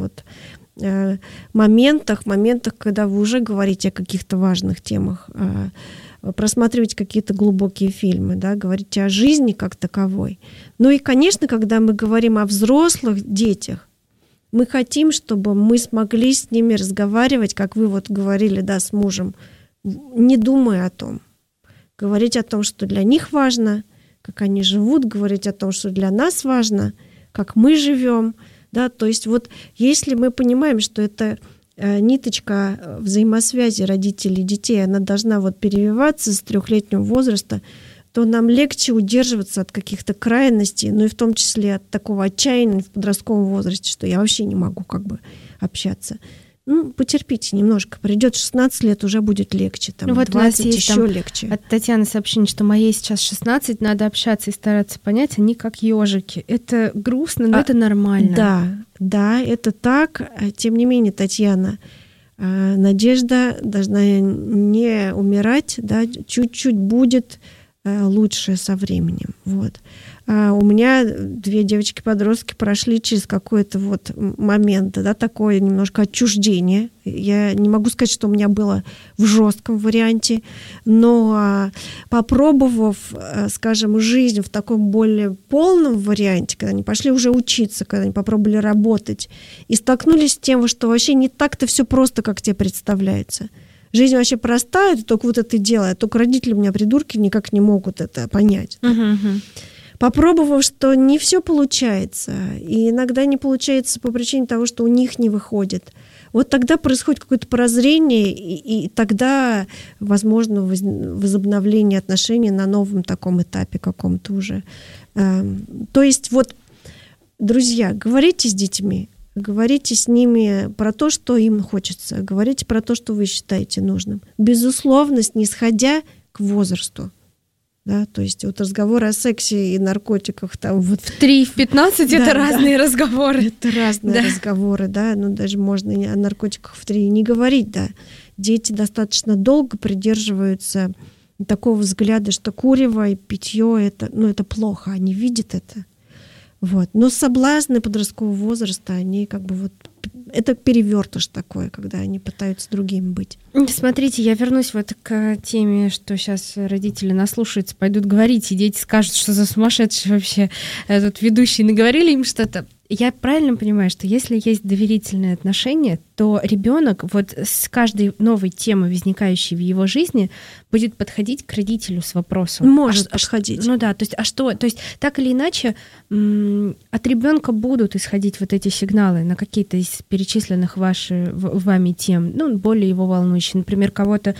моментах, когда вы уже говорите о каких-то важных темах, просматривать какие-то глубокие фильмы, да, говорить о жизни как таковой. И, конечно, когда мы говорим о взрослых детях, мы хотим, чтобы мы смогли с ними разговаривать, как вы говорили, да, с мужем, не думая о том. Говорить о том, что для них важно, как они живут, говорить о том, что для нас важно, как мы живем. Да, то есть если мы понимаем, что это ниточка взаимосвязи родителей и детей, она должна перевиваться с 3-летнего возраста, то нам легче удерживаться от каких-то крайностей, и в том числе от такого отчаяния в подростковом возрасте, что я вообще не могу общаться. Потерпите немножко, придет 16 лет, уже будет легче, 20 у нас есть еще легче. От Татьяны сообщение, что моей сейчас 16, надо общаться и стараться понять, они как ежики. Это грустно, но это нормально. Да, это так. Тем не менее, Татьяна, надежда должна не умирать, да, чуть-чуть будет лучше со временем. У меня 2 девочки-подростки прошли через какой-то момент, да, такое немножко отчуждение. Я не могу сказать, что у меня было в жестком варианте, но попробовав, скажем, жизнь в таком более полном варианте, когда они пошли уже учиться, когда они попробовали работать и столкнулись с тем, что вообще не так-то все просто, как тебе представляется. Жизнь вообще простая, ты только это делаешь, только родители у меня придурки никак не могут это понять. Попробовав, что не все получается, и иногда не получается по причине того, что у них не выходит, тогда происходит какое-то прозрение, и тогда возможно возобновление отношений на новом таком этапе каком-то уже. То есть друзья, говорите с детьми, говорите с ними про то, что им хочется, говорите про то, что вы считаете нужным. Безусловно, снисходя к возрасту. Да, то есть разговоры о сексе и наркотиках в 3 и в 15 это разные разговоры. Это разные разговоры, да. Даже можно о наркотиках в 3 не говорить, да. Дети достаточно долго придерживаются такого взгляда, что курево и питье это плохо, они видят это. Вот. Но соблазны подросткового возраста, они как бы вот... Это перевертыш такой, когда они пытаются другими быть. Смотрите, я вернусь вот к теме, что сейчас родители наслушаются, пойдут говорить, и дети скажут, что за сумасшедший вообще тут ведущий, наговорили им что-то. Я правильно понимаю, что если есть доверительные отношения, то ребенок вот с каждой новой темой, возникающей в его жизни, будет подходить к родителю с вопросом. Может подходить. Ну да, то есть, а что? То есть так или иначе от ребенка будут исходить вот эти сигналы на какие-то из перечисленных вами тем, ну, более его волнующие. Например, кого-то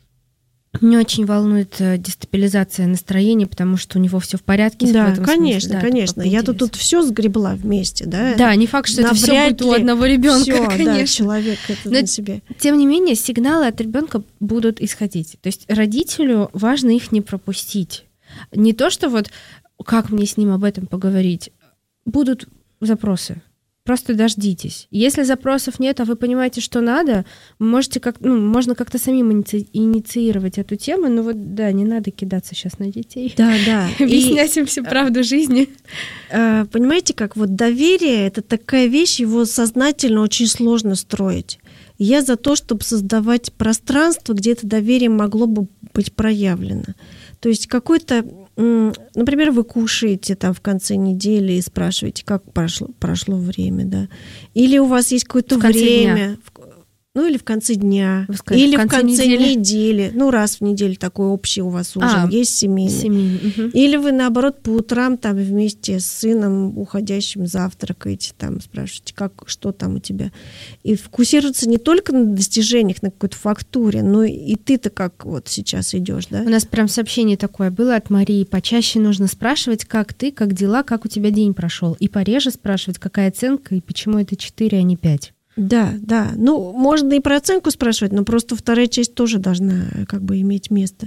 не очень волнует дестабилизация настроения, потому что у него все в порядке. Да, конечно, конечно. Я тут все сгребла вместе, да. Да, не факт, что это все будет у одного ребенка. Все, конечно. да, человек это на себе. Тем не менее, сигналы от ребенка будут исходить. То есть родителю важно их не пропустить. Не то, что вот как мне с ним об этом поговорить. Будут запросы. Просто дождитесь. Если запросов нет, а вы понимаете, что надо, можете можно как-то самим инициировать эту тему, но вот да, не надо кидаться сейчас на детей. Да, да. Объяснять им всю правду жизни. Понимаете, как вот доверие — это такая вещь, его сознательно очень сложно строить. Я за то, чтобы создавать пространство, где это доверие могло бы быть проявлено. То есть какой-то, например, вы кушаете там в конце недели и спрашиваете, как прошло время, да? Или у вас есть какое-то время, ну или в конце дня, или в конце недели. Ну, раз в неделю такой общий у вас ужин есть семейный. Угу. Или вы, наоборот, по утрам там вместе с сыном уходящим завтракаете, там спрашиваете, что там у тебя. И фокусироваться не только на достижениях, на какой-то фактуре, но и ты-то как вот сейчас идешь, да? У нас прям сообщение такое было от Марии. Почаще нужно спрашивать, как ты, как дела, как у тебя день прошел. И пореже спрашивать, какая оценка и почему это 4, а не 5. Да, да. Ну, можно и про оценку спрашивать, но просто вторая часть тоже должна как бы иметь место.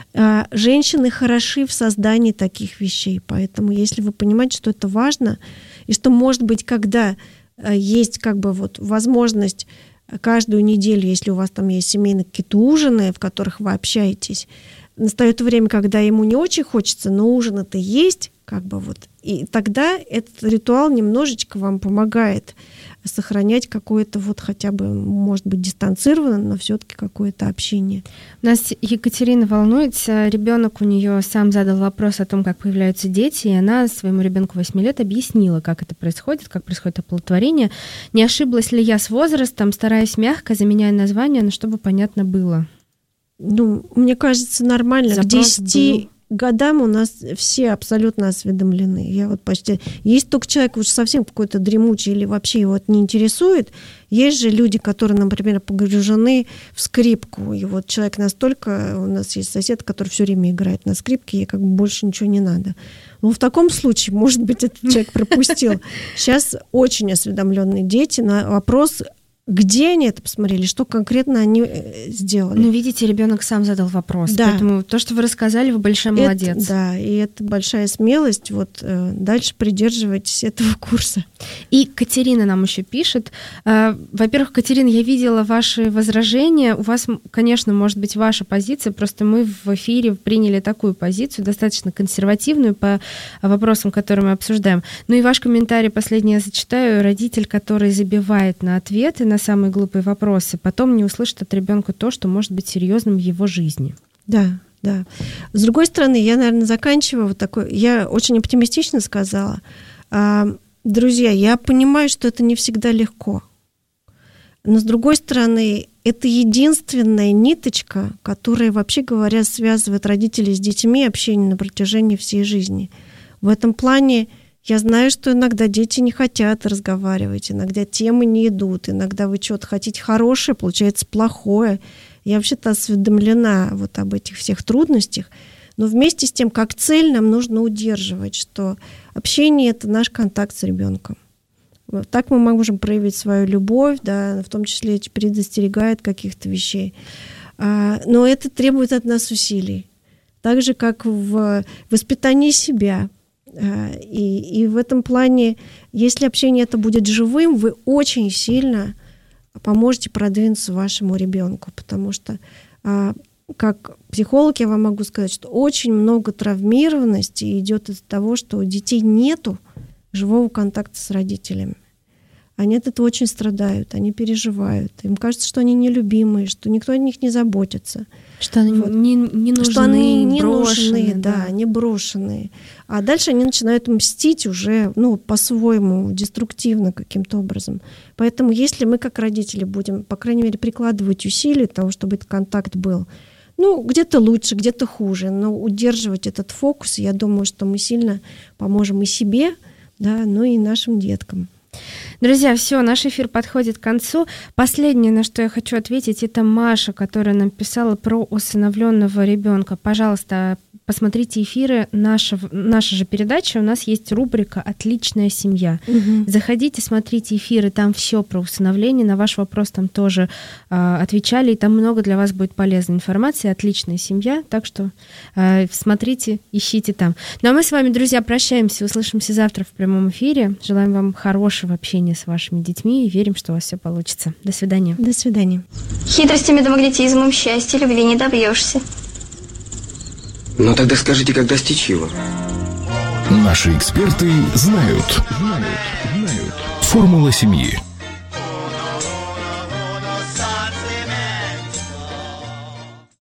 Женщины хороши в создании таких вещей, поэтому если вы понимаете, что это важно, и что, может быть, когда есть как бы вот возможность каждую неделю, если у вас там есть семейные какие-то ужины, в которых вы общаетесь, настает время, когда ему не очень хочется, но ужин-то есть, как бы вот, и тогда этот ритуал немножечко вам помогает сохранять какое-то вот хотя бы, может быть, дистанцированное, но все-таки какое-то общение. У нас Екатерина волнуется. Ребенок у нее сам задал вопрос о том, как появляются дети, и она своему ребенку 8 лет объяснила, как это происходит, как происходит оплодотворение. Не ошиблась ли я с возрастом, стараясь мягко, заменяя название, но чтобы понятно было? Ну, мне кажется, нормально. Запрос к 10 годам у нас все абсолютно осведомлены. Я вот почти... Есть только человек уж совсем какой-то дремучий или вообще его это не интересует. Есть же люди, которые, например, погружены в скрипку. И вот человек настолько... У нас есть сосед, который все время играет на скрипке, и как бы больше ничего не надо. Но в таком случае, может быть, этот человек пропустил. Сейчас очень осведомленные дети. На вопрос... Где они это посмотрели, что конкретно они сделали? Ну, видите, ребенок сам задал вопрос. Да. Поэтому то, что вы рассказали, вы большой молодец. Да, и это большая смелость. Вот дальше придерживайтесь этого курса. И Катерина нам еще пишет. Во-первых, Катерина, я видела ваши возражения. У вас, конечно, может быть ваша позиция, просто мы в эфире приняли такую позицию, достаточно консервативную по вопросам, которые мы обсуждаем. Ну и ваш комментарий последний я зачитаю. Родитель, который забивает на ответы на самые глупые вопросы, потом не услышит от ребенка то, что может быть серьезным в его жизни. Да, да. С другой стороны, я, наверное, заканчиваю вот такой. Я очень оптимистично сказала. Друзья, я понимаю, что это не всегда легко. Но с другой стороны, это единственная ниточка, которая, вообще говоря, связывает родителей с детьми, общение на протяжении всей жизни. В этом плане я знаю, что иногда дети не хотят разговаривать, иногда темы не идут, иногда вы что-то хотите хорошее, получается плохое. Я вообще-то осведомлена вот об этих всех трудностях, но вместе с тем, как цель, нам нужно удерживать, что общение — это наш контакт с ребенком. Вот так мы можем проявить свою любовь, да, в том числе предостерегает каких-то вещей. Но это требует от нас усилий. Так же, как в воспитании себя. И в этом плане, если общение это будет живым, вы очень сильно поможете продвинуться вашему ребенку, потому что как психолог я вам могу сказать, что очень много травмированности идет из-за того, что у детей нету живого контакта с родителями. Они от этого очень страдают, они переживают. Им кажется, что они нелюбимые, что никто о них не заботится. Что они не нужны, что они не брошены, нужны, да, они брошенные. А дальше они начинают мстить уже, по-своему, деструктивно каким-то образом. Поэтому если мы, как родители, будем, по крайней мере, прикладывать усилия для того, чтобы этот контакт был, где-то лучше, где-то хуже, но удерживать этот фокус, я думаю, что мы сильно поможем и себе, да, и нашим деткам. Друзья, все, наш эфир подходит к концу. Последнее, на что я хочу ответить, это Маша, которая нам писала про усыновленного ребенка. Пожалуйста, посмотрите эфиры наша же передача. У нас есть рубрика «Отличная семья». Угу. Заходите, смотрите эфиры, там все про усыновление. На ваш вопрос там тоже отвечали, и там много для вас будет полезной информации. «Отличная семья», так что смотрите, ищите там. Ну а мы с вами, друзья, прощаемся, услышимся завтра в прямом эфире. Желаем вам хорошего общения с вашими детьми и верим, что у вас все получится. До свидания. До свидания. Хитростями да магнетизмом счастья любви не добьешься. Ну тогда скажите, как достичь его? Наши эксперты знают. Формула семьи.